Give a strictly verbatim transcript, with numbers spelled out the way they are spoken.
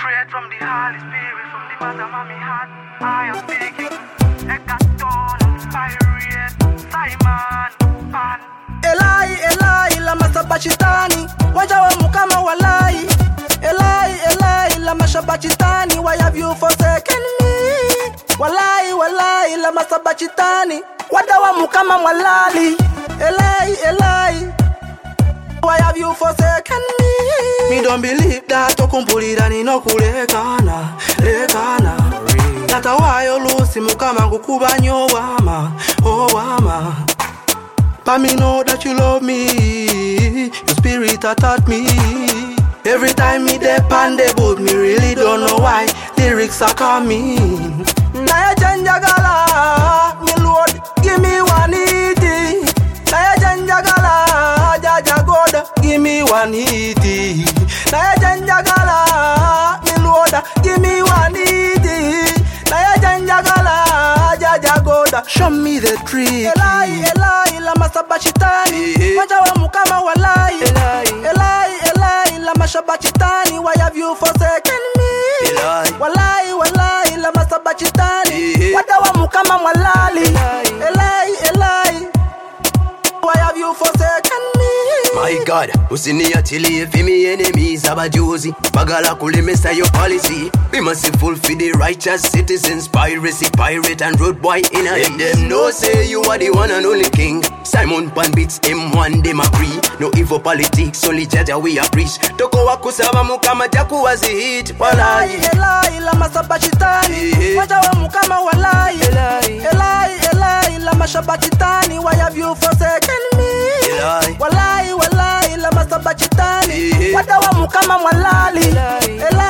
Straight from the Holy Spirit, from the bottom of my heart, I am speaking. Heckaton, Pirate, Simon, Pan. Elai, Elai, lama sabachitani, waja wa mukama walai. Elai, Elai, lama shabachitani, why have you forsaken me? Walai, walai, lama sabachitani, waja wa mukama walali. Elai, Elai, why have you forsaken me? Me don't believe that okumpulira nino kulekana, lekana. Tata wayo lusi mukama ngukuba nyo wama, oh wama. But me know that you love me, your spirit has taught me. Every time me dep and debut, me really don't know why lyrics are coming. Naya janjagala, me Lord, give me one easy. Naya janjagala, Jaja God, give me one easy. Naya janjagala, me Lord, give me one easy. Naya janjagala, Jaja God, show me the tree. Elai, Elai, lama sabachitani, waja wa mukama walai. Elai, Elai, Elai, lama shabachitani, why have you forsaken me? Elai, walai, walai, lama sabachitani, waja wa mukama walali. Elai, Elai, why have you forsaken me? My God, usini atili fi me enemies abajuzi. Bagala kulimesa your policy. Be merciful for the righteous citizens. Piracy, pirate and road boy in a Let them know say you are the one and only king. Simon Pan beats M one, them agree. No evil politics, only Jaja we a preach. Toko wakusaba mukama jaku was hit. Walai, Elai, lama sabachitani, waja wa mukama walai. Elai, Elai, Elai, lama shabachitani, why have you forsaken me? Elai, walai, walai, lama sabachitani, waja wa mukama walali. Elai,